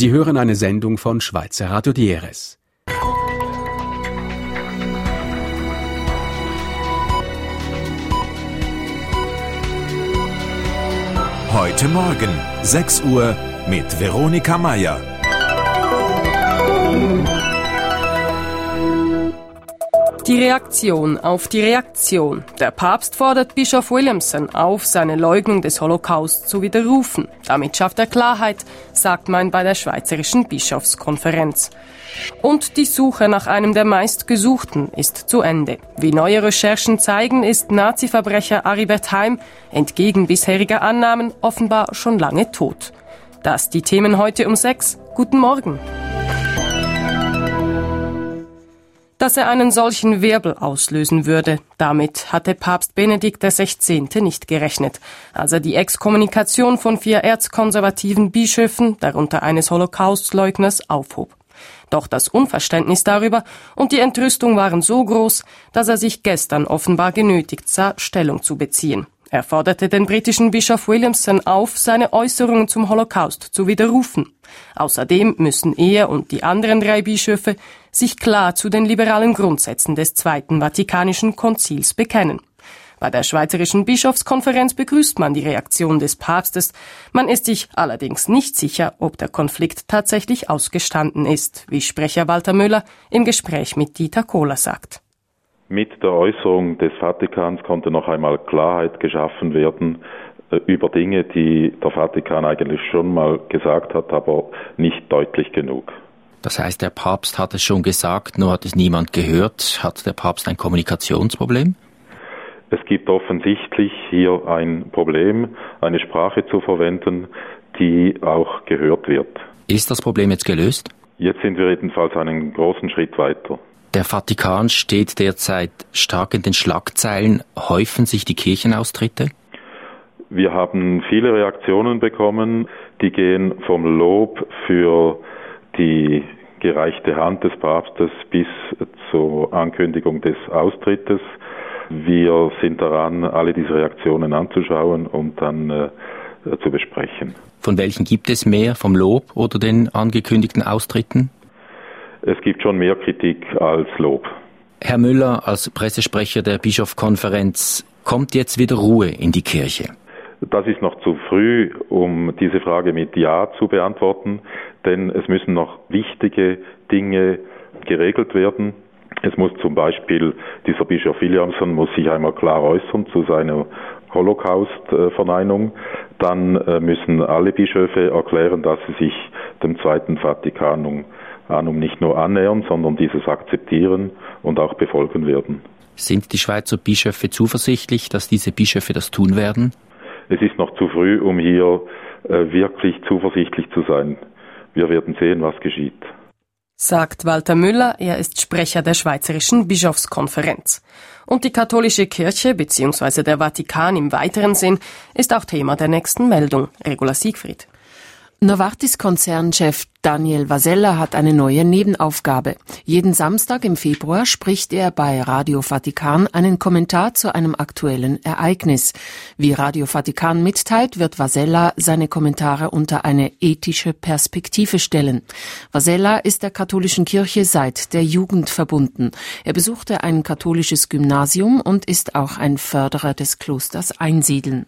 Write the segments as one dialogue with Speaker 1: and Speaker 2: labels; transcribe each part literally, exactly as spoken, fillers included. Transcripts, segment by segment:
Speaker 1: Sie hören eine Sendung von Schweizer Radio D R S.
Speaker 2: Heute Morgen, sechs Uhr, mit Veronika Mayer.
Speaker 3: Die Reaktion auf die Reaktion. Der Papst fordert Bischof Williamson auf, seine Leugnung des Holocaust zu widerrufen. Damit schafft er Klarheit, sagt man bei der Schweizerischen Bischofskonferenz. Und die Suche nach einem der meistgesuchten ist zu Ende. Wie neue Recherchen zeigen, ist Nazi-Verbrecher Aribert Heim entgegen bisheriger Annahmen offenbar schon lange tot. Das die Themen heute um sechs. Guten Morgen. Dass er einen solchen Wirbel auslösen würde. Damit hatte Papst Benedikt der Sechzehnte nicht gerechnet, als er die Exkommunikation von vier erzkonservativen Bischöfen, darunter eines Holocaustleugners, aufhob. Doch das Unverständnis darüber und die Entrüstung waren so groß, dass er sich gestern offenbar genötigt sah, Stellung zu beziehen. Er forderte den britischen Bischof Williamson auf, seine Äußerungen zum Holocaust zu widerrufen. Außerdem müssen er und die anderen drei Bischöfe sich klar zu den liberalen Grundsätzen des Zweiten Vatikanischen Konzils bekennen. Bei der Schweizerischen Bischofskonferenz begrüßt man die Reaktion des Papstes. Man ist sich allerdings nicht sicher, ob der Konflikt tatsächlich ausgestanden ist, wie Sprecher Walter Müller im Gespräch mit Dieter Kohler sagt.
Speaker 4: Mit der Äußerung des Vatikans konnte noch einmal Klarheit geschaffen werden äh, über Dinge, die der Vatikan eigentlich schon mal gesagt hat, aber nicht deutlich genug.
Speaker 5: Das heißt, der Papst hat es schon gesagt, nur hat es niemand gehört. Hat der Papst ein Kommunikationsproblem?
Speaker 4: Es gibt offensichtlich hier ein Problem, eine Sprache zu verwenden, die auch gehört wird.
Speaker 5: Ist das Problem jetzt gelöst?
Speaker 4: Jetzt sind wir jedenfalls einen großen Schritt weiter.
Speaker 5: Der Vatikan steht derzeit stark in den Schlagzeilen. Häufen sich die Kirchenaustritte?
Speaker 4: Wir haben viele Reaktionen bekommen, die gehen vom Lob für die gereichte Hand des Papstes bis zur Ankündigung des Austrittes. Wir sind daran, alle diese Reaktionen anzuschauen und dann äh, zu besprechen.
Speaker 5: Von welchen gibt es mehr, vom Lob oder den angekündigten Austritten?
Speaker 4: Es gibt schon mehr Kritik als Lob.
Speaker 5: Herr Müller, als Pressesprecher der Bischofskonferenz, kommt jetzt wieder Ruhe in die Kirche?
Speaker 4: Das ist noch zu früh, um diese Frage mit Ja zu beantworten, denn es müssen noch wichtige Dinge geregelt werden. Es muss zum Beispiel, dieser Bischof Williamson muss sich einmal klar äußern zu seiner Holocaust-Verneinung. Dann müssen alle Bischöfe erklären, dass sie sich dem Zweiten Vatikanum nicht nur annähern, sondern dieses akzeptieren und auch befolgen werden.
Speaker 5: Sind die Schweizer Bischöfe zuversichtlich, dass diese Bischöfe das tun werden?
Speaker 4: Es ist noch zu früh, um hier äh, wirklich zuversichtlich zu sein. Wir werden sehen, was geschieht.
Speaker 3: Sagt Walter Müller, er ist Sprecher der Schweizerischen Bischofskonferenz. Und die katholische Kirche bzw. der Vatikan im weiteren Sinn ist auch Thema der nächsten Meldung. Regula Siegfried.
Speaker 6: Novartis-Konzernchef Daniel Vasella hat eine neue Nebenaufgabe. Jeden Samstag im Februar spricht er bei Radio Vatikan einen Kommentar zu einem aktuellen Ereignis. Wie Radio Vatikan mitteilt, wird Vasella seine Kommentare unter eine ethische Perspektive stellen. Vasella ist der katholischen Kirche seit der Jugend verbunden. Er besuchte ein katholisches Gymnasium und ist auch ein Förderer des Klosters Einsiedeln.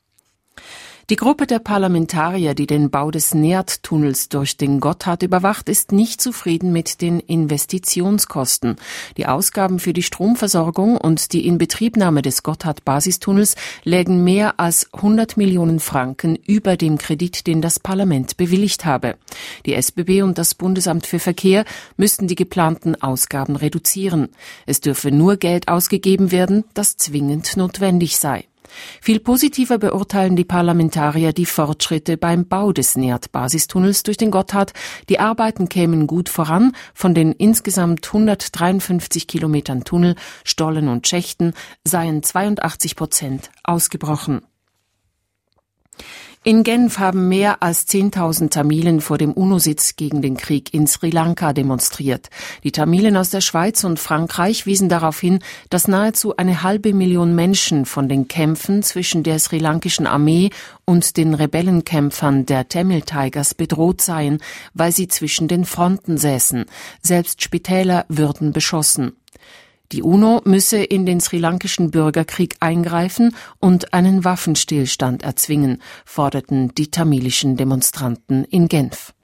Speaker 6: Die Gruppe der Parlamentarier, die den Bau des Neat-Tunnels durch den Gotthard überwacht, ist nicht zufrieden mit den Investitionskosten. Die Ausgaben für die Stromversorgung und die Inbetriebnahme des Gotthard-Basistunnels lägen mehr als hundert Millionen Franken über dem Kredit, den das Parlament bewilligt habe. Die S B B und das Bundesamt für Verkehr müssten die geplanten Ausgaben reduzieren. Es dürfe nur Geld ausgegeben werden, das zwingend notwendig sei. Viel positiver beurteilen die Parlamentarier die Fortschritte beim Bau des Neat-Basistunnels durch den Gotthard. Die Arbeiten kämen gut voran. Von den insgesamt hundertdreiundfünfzig Kilometern Tunnel, Stollen und Schächten seien zweiundachtzig Prozent ausgebrochen. In Genf haben mehr als zehntausend Tamilen vor dem UNO-Sitz gegen den Krieg in Sri Lanka demonstriert. Die Tamilen aus der Schweiz und Frankreich wiesen darauf hin, dass nahezu eine halbe Million Menschen von den Kämpfen zwischen der sri-lankischen Armee und den Rebellenkämpfern der Tamil Tigers bedroht seien, weil sie zwischen den Fronten säßen. Selbst Spitäler würden beschossen. Die UNO müsse in den sri-lankischen Bürgerkrieg eingreifen und einen Waffenstillstand erzwingen, forderten die tamilischen Demonstranten in Genf.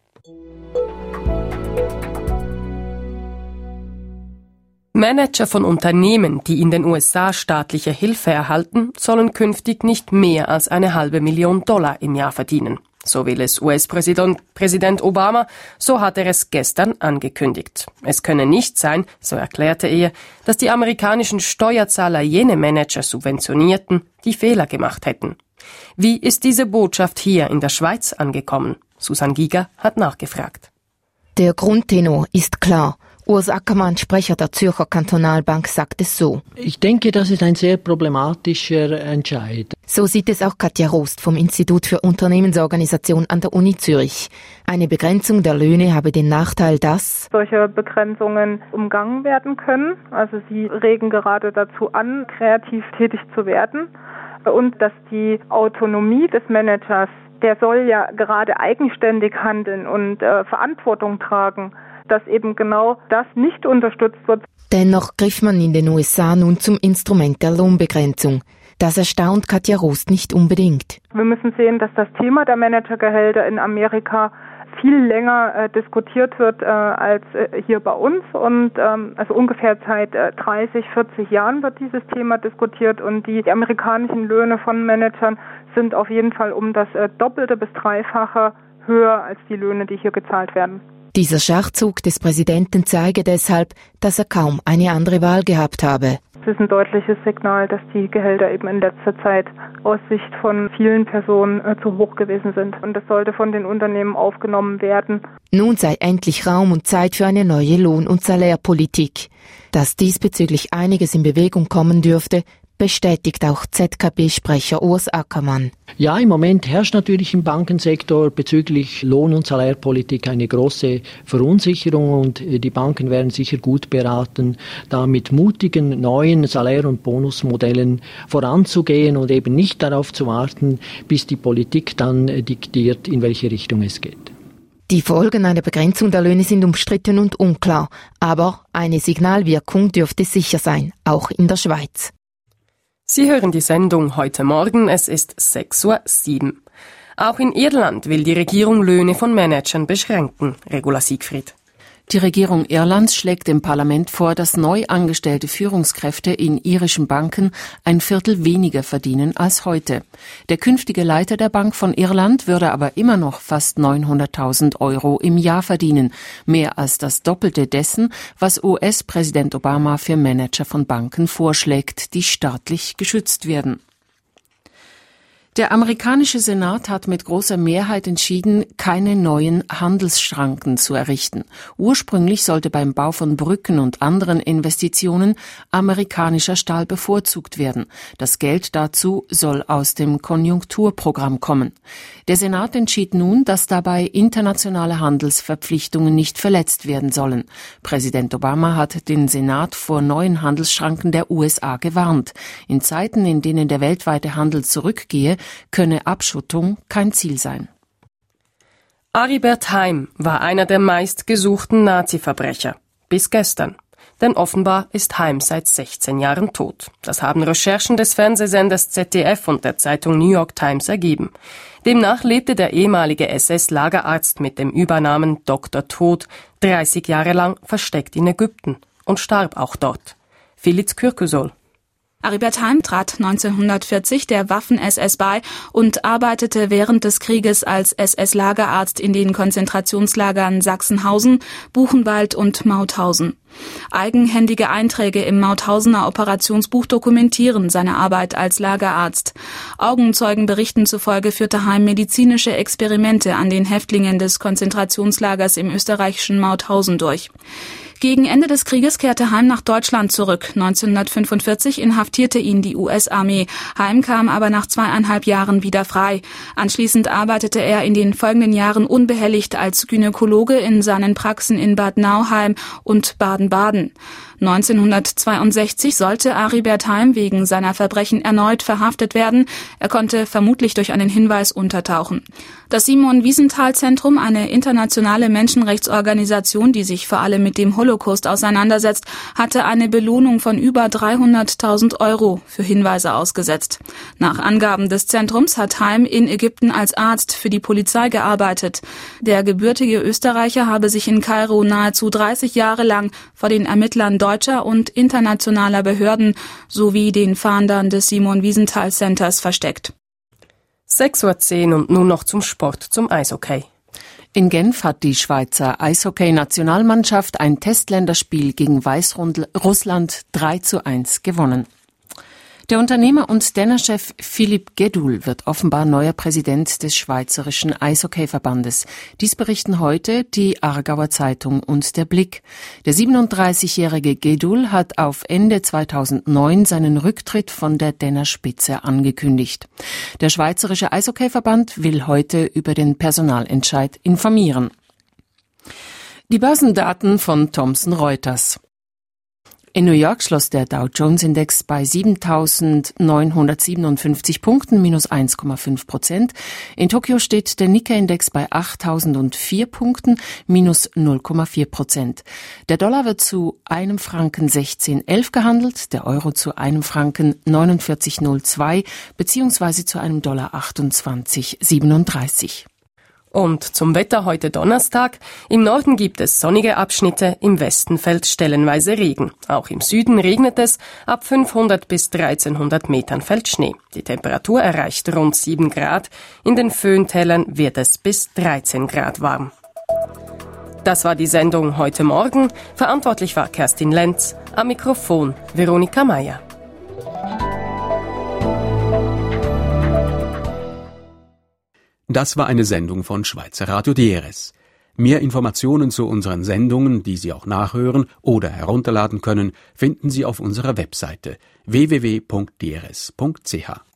Speaker 3: Manager von Unternehmen, die in den U S A staatliche Hilfe erhalten, sollen künftig nicht mehr als eine halbe Million Dollar im Jahr verdienen. So will es U S-Präsident Präsident Obama, so hat er es gestern angekündigt. Es könne nicht sein, so erklärte er, dass die amerikanischen Steuerzahler jene Manager subventionierten, die Fehler gemacht hätten. Wie ist diese Botschaft hier in der Schweiz angekommen? Susan Giger hat nachgefragt.
Speaker 7: Der Grundtenor ist klar. Urs Ackermann, Sprecher der Zürcher Kantonalbank, sagt es so.
Speaker 8: Ich denke, das ist ein sehr problematischer Entscheid.
Speaker 7: So sieht es auch Katja Rost vom Institut für Unternehmensorganisation an der Uni Zürich. Eine Begrenzung der Löhne habe den Nachteil, dass
Speaker 9: solche Begrenzungen umgangen werden können. Also sie regen gerade dazu an, kreativ tätig zu werden. Und dass die Autonomie des Managers, der soll ja gerade eigenständig handeln und äh, Verantwortung tragen, dass eben genau das nicht unterstützt wird.
Speaker 7: Dennoch griff man in den U S A nun zum Instrument der Lohnbegrenzung. Das erstaunt Katja Rost nicht unbedingt.
Speaker 9: Wir müssen sehen, dass das Thema der Managergehälter in Amerika viel länger äh, diskutiert wird äh, als äh, hier bei uns. Und ähm, also ungefähr seit äh, dreißig, vierzig Jahren wird dieses Thema diskutiert. Und die, die amerikanischen Löhne von Managern sind auf jeden Fall um das äh, Doppelte bis Dreifache höher als die Löhne, die hier gezahlt werden.
Speaker 7: Dieser Schachzug des Präsidenten zeige deshalb, dass er kaum eine andere Wahl gehabt habe.
Speaker 9: Es ist ein deutliches Signal, dass die Gehälter eben in letzter Zeit aus Sicht von vielen Personen äh, zu hoch gewesen sind. Und das sollte von den Unternehmen aufgenommen werden.
Speaker 7: Nun sei endlich Raum und Zeit für eine neue Lohn- und Salärpolitik. Dass diesbezüglich einiges in Bewegung kommen dürfte, bestätigt auch Z K B-Sprecher Urs Ackermann.
Speaker 8: Ja, im Moment herrscht natürlich im Bankensektor bezüglich Lohn- und Salärpolitik eine große Verunsicherung und die Banken wären sicher gut beraten, da mit mutigen neuen Salär- und Bonusmodellen voranzugehen und eben nicht darauf zu warten, bis die Politik dann diktiert, in welche Richtung es geht.
Speaker 7: Die Folgen einer Begrenzung der Löhne sind umstritten und unklar, aber eine Signalwirkung dürfte sicher sein, auch in der Schweiz.
Speaker 3: Sie hören die Sendung heute Morgen, es ist sechs Uhr sieben. Auch in Irland will die Regierung Löhne von Managern beschränken. Regula Siegfried.
Speaker 6: Die Regierung Irlands schlägt dem Parlament vor, dass neu angestellte Führungskräfte in irischen Banken ein Viertel weniger verdienen als heute. Der künftige Leiter der Bank von Irland würde aber immer noch fast neunhunderttausend Euro im Jahr verdienen, mehr als das Doppelte dessen, was U S-Präsident Obama für Manager von Banken vorschlägt, die staatlich geschützt werden. Der amerikanische Senat hat mit großer Mehrheit entschieden, keine neuen Handelsschranken zu errichten. Ursprünglich sollte beim Bau von Brücken und anderen Investitionen amerikanischer Stahl bevorzugt werden. Das Geld dazu soll aus dem Konjunkturprogramm kommen. Der Senat entschied nun, dass dabei internationale Handelsverpflichtungen nicht verletzt werden sollen. Präsident Obama hat den Senat vor neuen Handelsschranken der U S A gewarnt. In Zeiten, in denen der weltweite Handel zurückgehe, könne Abschottung kein Ziel sein.
Speaker 3: Aribert Heim war einer der meistgesuchten Nazi-Verbrecher. Bis gestern. Denn offenbar ist Heim seit sechzehn Jahren tot. Das haben Recherchen des Fernsehsenders Z D F und der Zeitung New York Times ergeben. Demnach lebte der ehemalige S S-Lagerarzt mit dem Übernamen Doktor Tod dreißig Jahre lang versteckt in Ägypten und starb auch dort. Filiz Kürküsol.
Speaker 10: Aribert Heim trat neunzehnhundertvierzig der Waffen-S S bei und arbeitete während des Krieges als S S-Lagerarzt in den Konzentrationslagern Sachsenhausen, Buchenwald und Mauthausen. Eigenhändige Einträge im Mauthausener Operationsbuch dokumentieren seine Arbeit als Lagerarzt. Augenzeugenberichten zufolge führte Heim medizinische Experimente an den Häftlingen des Konzentrationslagers im österreichischen Mauthausen durch. Gegen Ende des Krieges kehrte Heim nach Deutschland zurück. neunzehnhundertfünfundvierzig inhaftierte ihn die U S-Armee. Heim kam aber nach zweieinhalb Jahren wieder frei. Anschließend arbeitete er in den folgenden Jahren unbehelligt als Gynäkologe in seinen Praxen in Bad Nauheim und Baden-Baden. neunzehnhundertzweiundsechzig sollte Aribert Heim wegen seiner Verbrechen erneut verhaftet werden. Er konnte vermutlich durch einen Hinweis untertauchen. Das Simon-Wiesenthal-Zentrum, eine internationale Menschenrechtsorganisation, die sich vor allem mit dem Holocaust auseinandersetzt, hatte eine Belohnung von über dreihunderttausend Euro für Hinweise ausgesetzt. Nach Angaben des Zentrums hat Heim in Ägypten als Arzt für die Polizei gearbeitet. Der gebürtige Österreicher habe sich in Kairo nahezu dreißig Jahre lang vor den Ermittlern deutscher und internationaler Behörden sowie den Fahndern des Simon-Wiesenthal-Centers versteckt.
Speaker 3: sechs Uhr zehn und nun noch zum Sport, zum Eishockey.
Speaker 6: In Genf hat die Schweizer Eishockey-Nationalmannschaft ein Testländerspiel gegen Weißrussland drei zu eins gewonnen. Der Unternehmer und Denner-Chef Philipp Gedul wird offenbar neuer Präsident des Schweizerischen Eishockeyverbandes. Dies berichten heute die Aargauer Zeitung und der Blick. Der siebenunddreißigjährige Gedul hat auf Ende zweitausendneun seinen Rücktritt von der Denner-Spitze angekündigt. Der Schweizerische Eishockeyverband will heute über den Personalentscheid informieren. Die Börsendaten von Thomson Reuters. In New York schloss der Dow-Jones-Index bei siebentausendneunhundertsiebenundfünfzig Punkten, minus eins Komma fünf Prozent. In Tokio steht der Nikkei-Index bei achttausendvier Punkten, minus null Komma vier Prozent. Der Dollar wird zu einem Franken sechzehn Komma elf gehandelt, der Euro zu einem Franken neunundvierzig Komma null zwei beziehungsweise zu einem Dollar achtundzwanzig Komma siebenunddreißig.
Speaker 3: Und zum Wetter heute Donnerstag. Im Norden gibt es sonnige Abschnitte, im Westen fällt stellenweise Regen. Auch im Süden regnet es, ab fünfhundert bis dreizehnhundert Metern fällt Schnee. Die Temperatur erreicht rund sieben Grad, in den Föhntälern wird es bis dreizehn Grad warm. Das war die Sendung heute Morgen. Verantwortlich war Kerstin Lenz, am Mikrofon Veronika Meier.
Speaker 1: Das war eine Sendung von Schweizer Radio D R S. Mehr Informationen zu unseren Sendungen, die Sie auch nachhören oder herunterladen können, finden Sie auf unserer Webseite w w w punkt d r s punkt c h.